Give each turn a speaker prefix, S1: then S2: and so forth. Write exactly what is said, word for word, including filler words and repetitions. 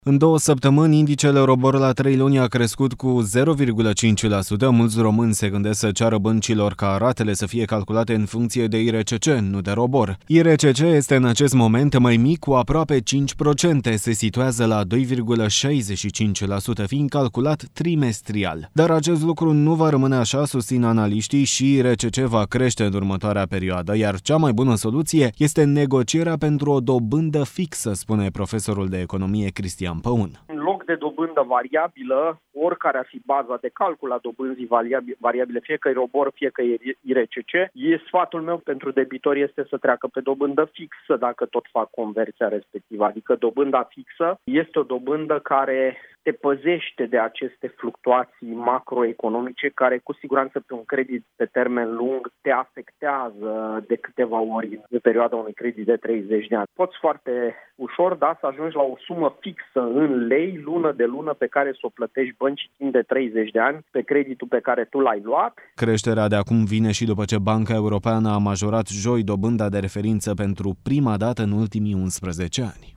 S1: În două săptămâni, indicele Euribor la trei luni a crescut cu zero virgulă cinci la sută. Mulți români se gândesc să ceară băncilor ca ratele să fie calculate în funcție de I R C C, nu de ROBOR. I R C C este în acest moment mai mic, cu aproape cinci la sută. Se situează la doi virgulă șaizeci și cinci la sută, fiind calculat trimestrial. Dar acest lucru nu va rămâne așa, susțin analiștii, și I R C C va crește în următoarea perioadă, iar cea mai bună soluție este negocierea pentru o dobândă fixă, spune profesorul de economie Cristian Păun.
S2: În loc de dobândă variabilă, oricare ar fi baza de calcul a dobânzii variabile, fie că e ROBOR, fie că e I R C C, e sfatul meu pentru debitori este să treacă pe dobândă fixă dacă tot fac conversia respectivă. Adică dobânda fixă este o dobândă care te păzește de aceste fluctuații macroeconomice care cu siguranță pe un credit pe termen lung te afectează de câteva ori în perioada unui credit de treizeci de ani. Poți foarte ușor, da, să ajungi la o sumă fixă în lei, lună de lună, pe care să o plătești băncii timp de treizeci de ani pe creditul pe care tu l-ai luat.
S1: Creșterea de acum vine și după ce Banca Europeană a majorat joi dobânda de referință pentru prima dată în ultimii unsprezece ani.